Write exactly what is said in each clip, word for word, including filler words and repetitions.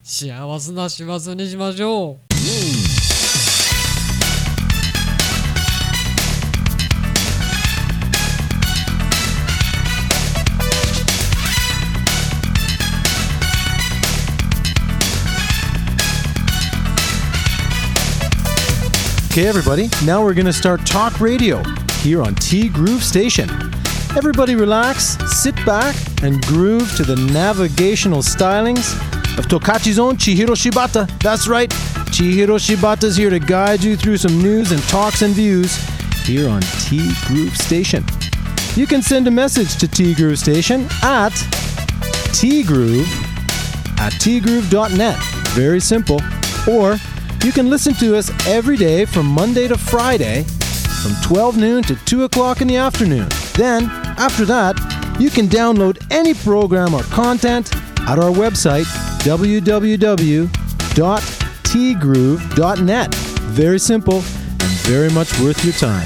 幸せな幸せにしましょう。 Okay, everybody, now we're going to start talk radio here on T Groove Station. Everybody relax, sit back, and groove to the navigational stylings of Tokachi's own Chihiro Shibata. That's right, Chihiro Shibata's here to guide you through some news and talks and views here on T Groove Station. You can send a message to T Groove Station at tgroove at tgroove dot net. Very simple. Or you can listen to us every day from Monday to Friday from twelve noon to two o'clock in the afternoon. Then, after that, you can download any program or content at our website, w w w dot t groove dot net. Very simple and very much worth your time.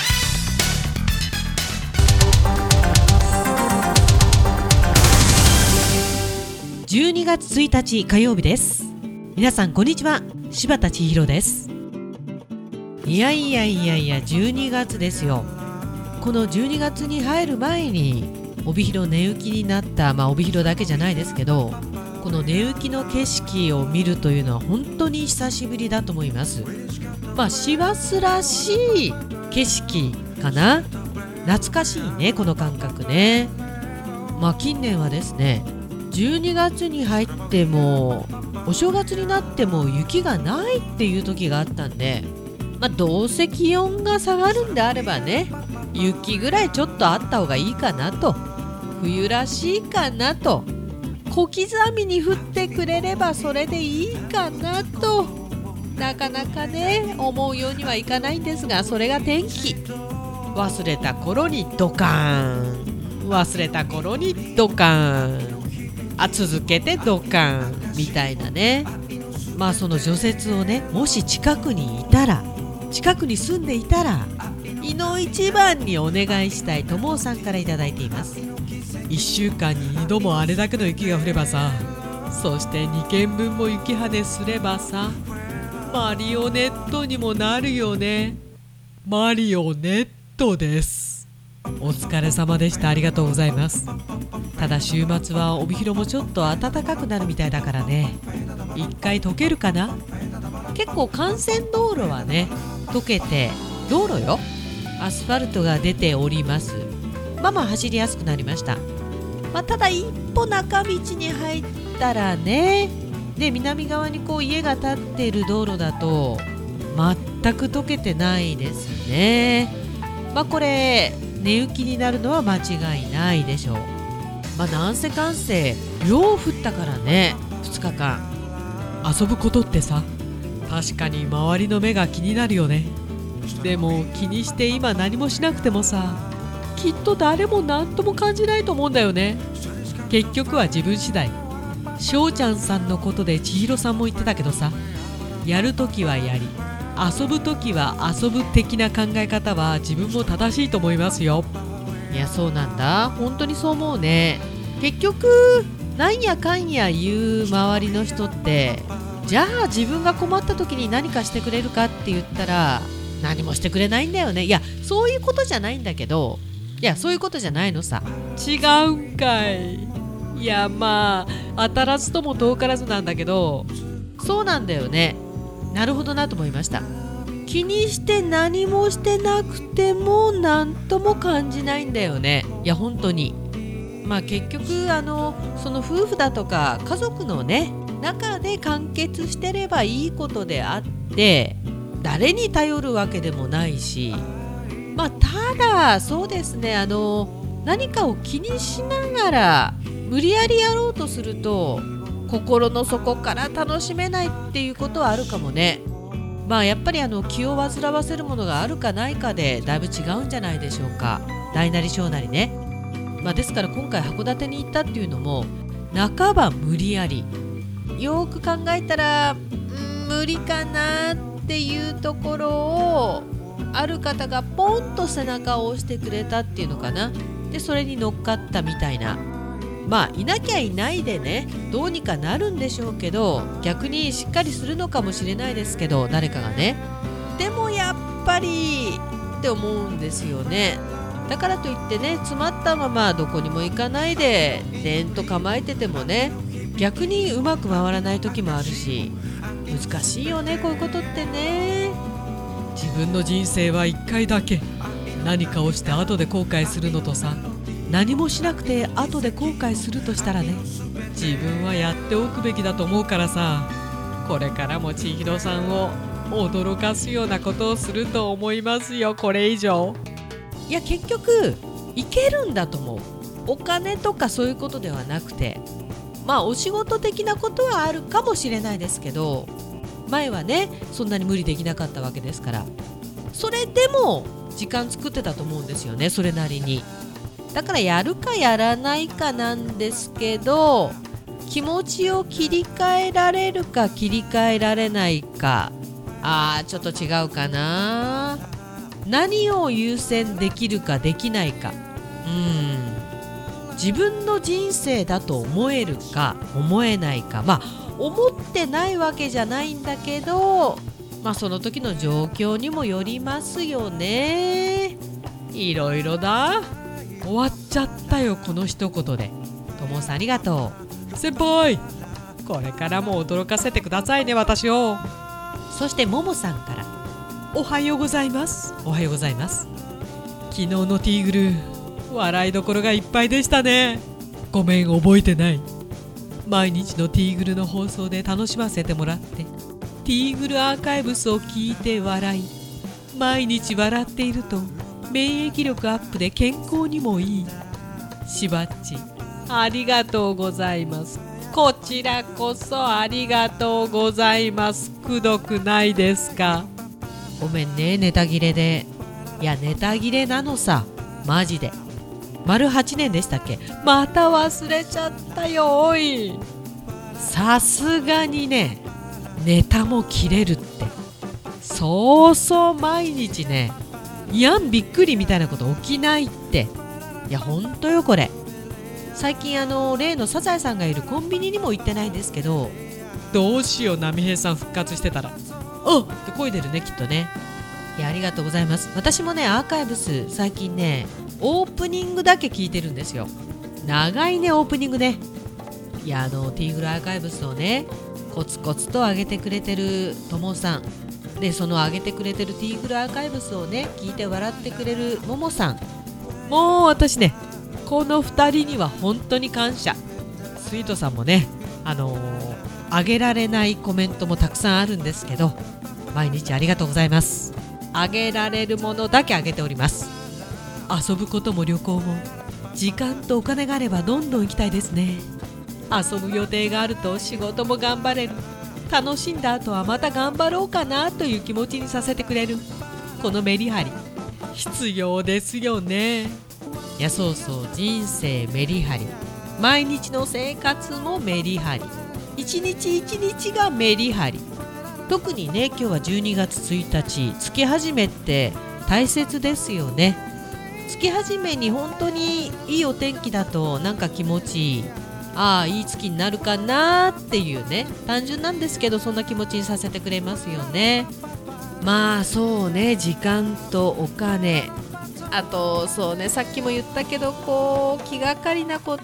じゅうにがつついたち火曜日です。皆さんこんにちは、柴田千尋です。いやいやいやいやじゅうにがつですよ。このじゅうにがつに入る前に帯広寝雪になった、まあ帯広だけじゃないですけど、この寝雪の景色を見るというのは本当に久しぶりだと思います。まあ師走らしい景色かな。懐かしいね、この感覚ね。まあ近年はですね、じゅうにがつに入ってもお正月になっても雪がないっていう時があったんで、まあ、どうせ気温が下がるんであればね、雪ぐらいちょっとあった方がいいかなと、冬らしいかなと、小刻みに降ってくれればそれでいいかなと、なかなかね思うようにはいかないんですが、それが天気。忘れた頃にドカーン、忘れた頃にドカーン、あ続けてドカンみたいなね。まあその除雪をね、もし近くにいたら、近くに住んでいたら、いの一番にお願いしたいともさんからいただいています。いっしゅうかんににどもあれだけの雪が降ればさ、そしてにけんぶんも雪跳ねすればさ、マリオネットにもなるよね。マリオネットです。お疲れ様でした。ありがとうございます。ただ週末は帯広もちょっと暖かくなるみたいだからね、一回溶けるかな。結構幹線道路はね溶けて、道路よ、アスファルトが出ております。まあまあ走りやすくなりました。まあ、ただ一歩中道に入ったらね、で南側にこう家が建っている道路だと全く溶けてないですね。まあこれ寝雪になるのは間違いないでしょう。まあなんせかんせ量降ったからね、ふつかかん遊ぶことってさ、確かに周りの目が気になるよね。でも気にして今何もしなくてもさ、きっと誰も何とも感じないと思うんだよね。結局は自分次第。しょうちゃんさんのことで千尋さんも言ってたけどさ、やるときはやり、遊ぶときは遊ぶ的な考え方は自分も正しいと思いますよ。いやそうなんだ、本当にそう思うね。結局なんやかんや言う周りの人って、じゃあ自分が困った時に何かしてくれるかって言ったら何もしてくれないんだよね。いやそういうことじゃないんだけど、いやそういうことじゃないのさ。違うんかい。いやまあ当たらずとも遠からずなんだけど、そうなんだよね。なるほどなと思いました。気にして何もしてなくても何とも感じないんだよね。いや本当に。まあ結局あのその夫婦だとか家族のね中で完結してればいいことであって、誰に頼るわけでもないし、まあただそうですね、あの何かを気にしながら無理やりやろうとすると心の底から楽しめないっていうことはあるかもね。まあやっぱりあの気を煩わせるものがあるかないかでだいぶ違うんじゃないでしょうか。大なり小なりね。まあですから今回函館に行ったっていうのも半ば無理やり、よく考えたらん無理かなっていうところをある方がポンと背中を押してくれたっていうのかな。でそれに乗っかったみたいな。 まあいなきゃいないでねどうにかなるんでしょうけど、逆にしっかりするのかもしれないですけど、誰かがね。でもやっぱりって思うんですよね。だからといってね、詰まったままどこにも行かないででんと構えててもね、逆にうまく回らない時もあるし、難しいよねこういうことってね。 自分の人生はいっかいだけ。何かをして後で後悔するのとさ、 何もしなくて後で後悔するとしたらね、 自分はやっておくべきだと思うからさ、これからも千尋さんを驚かすようなことをすると思いますよ。これ以上いや結局いけるんだと思う。お金とかそういうことではなくて、まあお仕事的なことはあるかもしれないですけど、前はねそんなに無理できなかったわけですから、それでも時間作ってたと思うんですよね、それなりに。だからやるかやらないかなんですけど、気持ちを切り替えられるか切り替えられないか、あーちょっと違うかな。何を優先できるかできないか、うーん自分の人生だと思えるか思えないか、まあ思ってないわけじゃないんだけど、まあその時の状況にもよりますよね。いろいろだ。 終わっちゃったよこの一言で。 ともさんありがとう。先輩これからも驚かせてくださいね私を。 そしてももさんからおはようございます。 おはようございます。 昨日のティーグル笑いどころがいっぱいでしたね。ごめん覚えてない。毎日のティーグルの放送で楽しませてもらって、ティーグルアーカイブスを聞いて笑い、毎日笑っていると免疫力アップで健康にもいい。しばっちありがとうございます。こちらこそありがとうございます。くどくないですか。 ごめんねネタ切れで。いやネタ切れなのさマジで。丸はちねんでしたっけ。 また忘れちゃったよおい。 さすがにねネタも切れるって。そうそう毎日ねいやんびっくりみたいなこと起きないって。いやほんとよこれ。最近あの例のサザエさんがいるコンビニにも行ってないんですけど、 どうしよう波平さん復活してたらおっって声出るねきっとね。いやありがとうございます。私もねアーカイブス最近ねオープニングだけ聞いてるんですよ。長いねオープニングね。いやあのティーグルアーカイブスをねコツコツと上げてくれてるともさんで、その上げてくれてるティーグルアーカイブスをね聞いて笑ってくれるももさん、もう私ねこのふたりには本当に感謝。スイートさんもねあのー、上げられないコメントもたくさんあるんですけど、毎日ありがとうございます。上げられるものだけ上げております。遊ぶことも旅行も時間とお金があればどんどん行きたいですね。遊ぶ予定があると仕事も頑張れる。楽しんだ後はまた頑張ろうかなという気持ちにさせてくれるこのメリハリ必要ですよね。 いやそうそう人生メリハリ、毎日の生活もメリハリ、一日一日がメリハリ。特にね今日はじゅうにがつついたち月始めって大切ですよね。月始めに本当にいいお天気だとなんか気持ちいい、ああいい月になるかなっていうね、単純なんですけどそんな気持ちにさせてくれますよね。まあそうね時間とお金、あとそうねさっきも言ったけどこう気がかりなこと、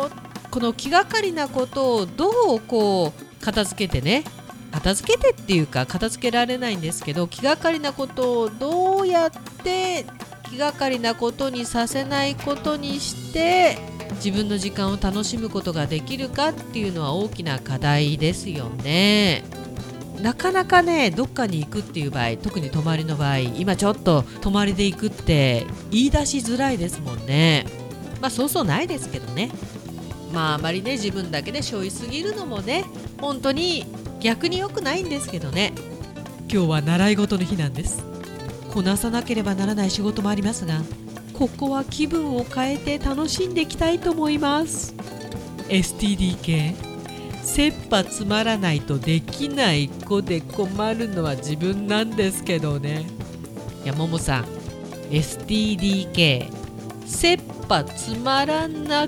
この気がかりなことをどうこう片付けてね、片付けてっていうか片付けられないんですけど、気がかりなことをどうやって気がかりなことにさせないことにして自分の時間を楽しむことができるかっていうのは大きな課題ですよね。なかなかねどっかに行くっていう場合、特に泊まりの場合、今ちょっと泊まりで行くって言い出しづらいですもんね。まあそうそうないですけどね。まああまりね自分だけで背負いすぎるのもね本当に逆に良くないんですけどね。 今日は習い事の日なんです。 こなさなければならない仕事もありますが、ここは気分を変えて楽しんでいきたいと思います。 エスティーディー 系切羽詰まらないとできない子で困るのは自分なんですけどね。 いやももさん エスティーディー 系切羽詰まらなく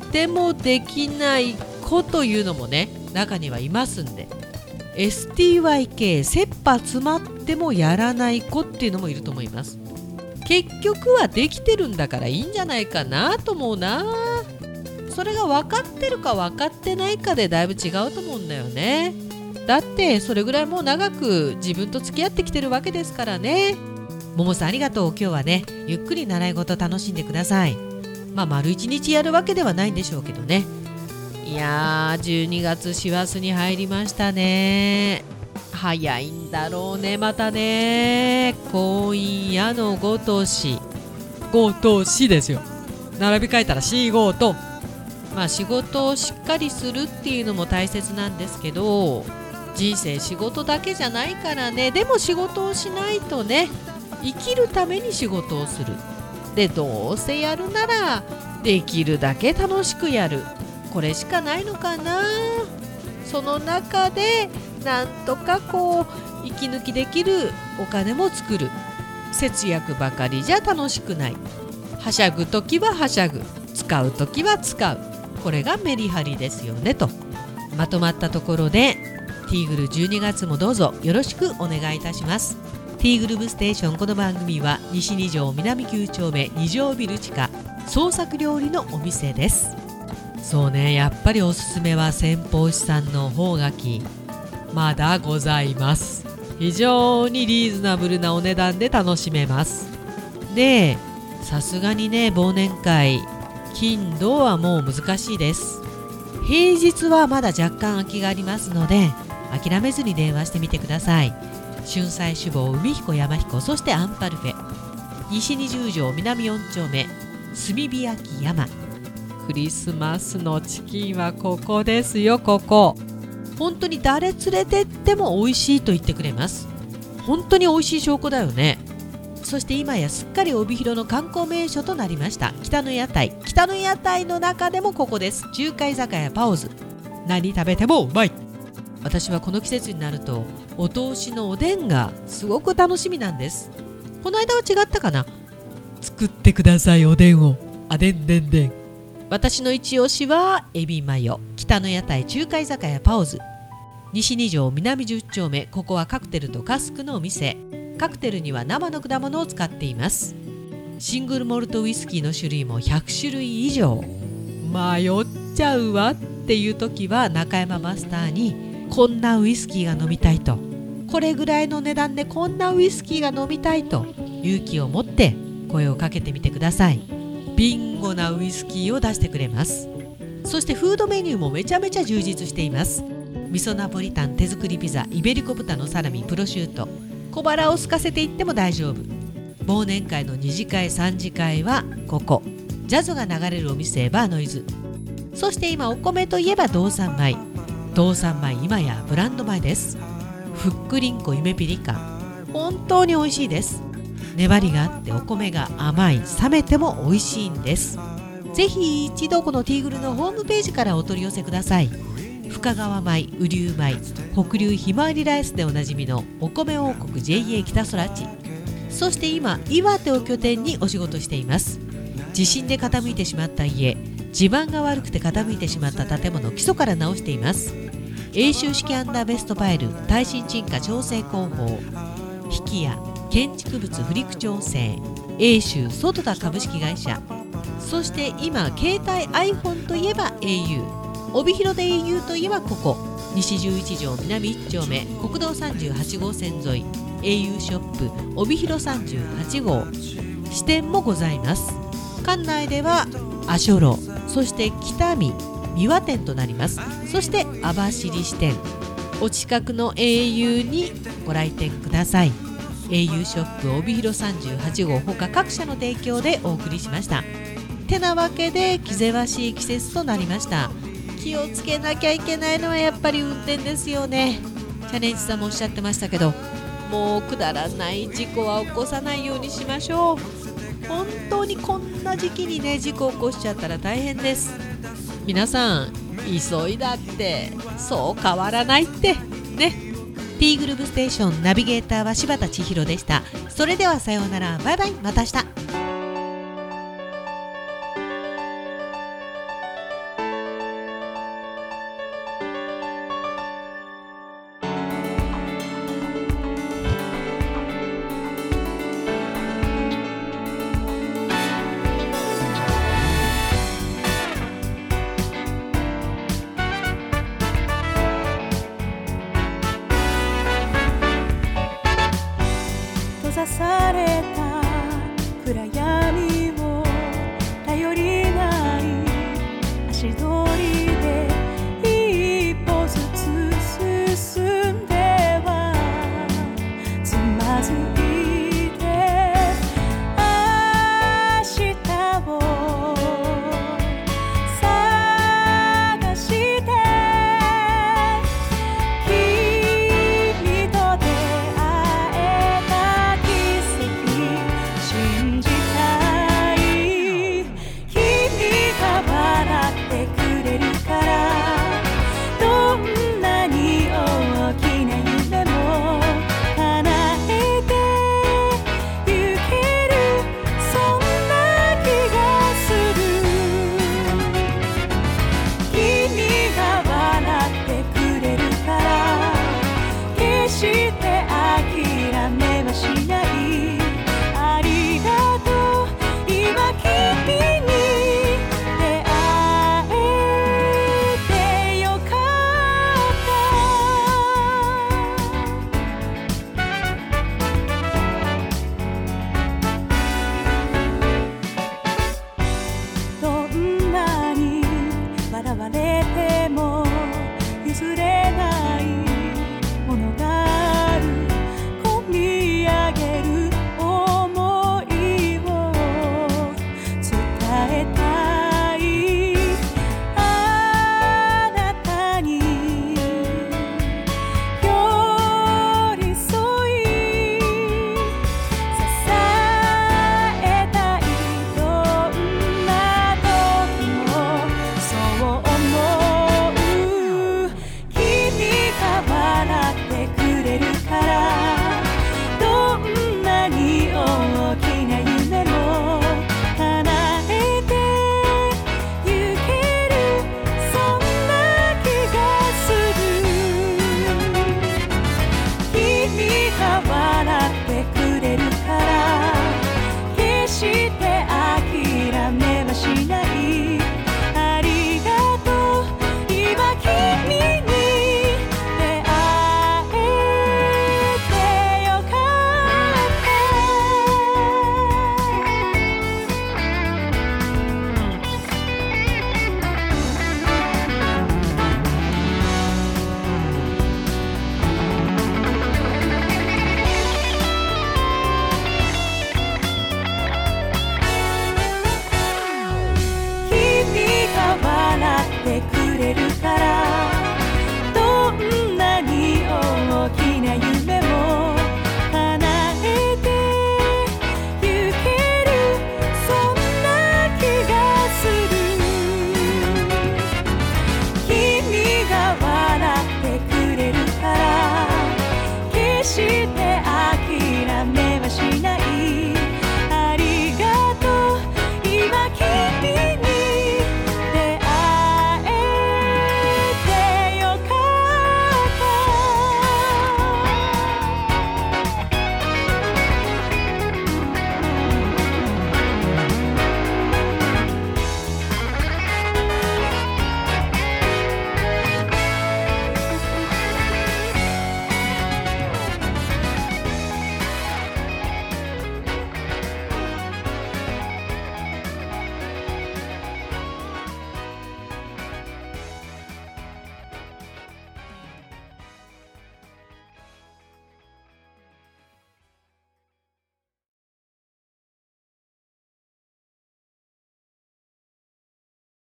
てもできない子というのもね中にはいますんで、 エスティーワイケー 切羽詰まってもやらない子っていうのもいると思います。結局はできてるんだからいいんじゃないかなと思うな。それが分かってるか分かってないかでだいぶ違うと思うんだよね。だってそれぐらいもう長く自分と付き合ってきてるわけですからね。ももさんありがとう。今日はねゆっくり習い事楽しんでください。まあ丸一日やるわけではないんでしょうけどね。いやーじゅうにがつ師走に入りましたね。早いんだろうね。またね婚姻やのごとしごとしですよ。並び替えたら仕事。 まあ仕事をしっかりするっていうのも大切なんですけど、人生仕事だけじゃないからね。でも仕事をしないとね、生きるために仕事をする。でどうせやるならできるだけ楽しくやる、これしかないのかな。その中でなんとかこう息抜きできるお金も作る。節約ばかりじゃ楽しくない。はしゃぐときははしゃぐ、使うときは使う、これがメリハリですよねと。まとまったところでティーグルじゅうにがつもどうぞよろしくお願いいたします。ティーグルーブステーション、この番組は西に条南きゅう丁目に条ビル地下創作料理のお店です。そうね、やっぱりおすすめは先方師さんの方がきまだございます。非常にリーズナブルなお値段で楽しめます。でさすがにね忘年会金土はもう難しいです。平日はまだ若干空きがありますので諦めずに電話してみてください。春菜志望、海彦山彦、そしてアンパルフェ、西にじゅう条南よん丁目炭火焼き山。クリスマスのチキンはここですよ。ここ本当に誰連れてっても美味しいと言ってくれます。本当に美味しい証拠だよね。そして今やすっかり帯広の観光名所となりました北の屋台。北の屋台の中でもここです。中華居酒屋パオズ。何食べてもうまい。私はこの季節になるとお通しのおでんがすごく楽しみなんです。この間は違ったかな。 作ってくださいおでんを。あでんでんでん。 私の一押しはエビマヨ。北の屋台中華居酒屋パオズ。西に条南じゅう丁目。ここはカクテルとカスクのお店。カクテルには生の果物を使っています。シングルモルトウイスキーの種類もひゃく種類以上。迷っちゃうわっていう時は中山マスターにこんなウイスキーが飲みたいと、これぐらいの値段でこんなウイスキーが飲みたいと勇気を持って声をかけてみてください。ビンゴなウイスキーを出してくれます。そしてフードメニューもめちゃめちゃ充実しています。味噌ナポリタン、手作りピザ、イベリコ豚のサラミ、プロシュート。小腹を空かせていっても大丈夫。忘年会の二次会三次会はここ。ジャズが流れるお店バーノイズ。そして今お米といえば道産米。道産米今やブランド米です。ふっくりんこ夢ピリカ、本当に美味しいです。粘りがあってお米が甘い、冷めても美味しいんです。ぜひ一度このティーグルのホームページからお取り寄せください。深川米、雨竜米、北流ひまわりライスでおなじみのお米王国 ジェイエー 北空地。そして今岩手を拠点にお仕事しています。地震で傾いてしまった家、地盤が悪くて傾いてしまった建物を基礎から直しています。永修式アンダーベストファイル、耐震沈下調整工法、引きや建築物不陸調整、永修外田株式会社。そして今携帯 iPhone といえば エーユー、帯広で エーユー といえばここ西じゅういち条南いち丁目国道さんじゅうはち号線沿い エーユー ショップ帯広さんじゅうはち号。支店もございます。館内では阿蘇路、そして北見、三輪店となります。そして網走支店、お近くの エーユー にご来店ください。 エーユー ショップ帯広さんじゅうはち号他各社の提供でお送りしました。てなわけで気ぜわしい季節となりました。気をつけなきゃいけないのはやっぱり運転ですよね。チャレンジさんもおっしゃってましたけど、もうくだらない事故は起こさないようにしましょう。本当にこんな時期にね事故起こしちゃったら大変です。皆さん急いだってそう変わらないってね。ティーグルーブステーションナビゲーターは柴田千尋でした。それではさようなら、バイバイ、また明日。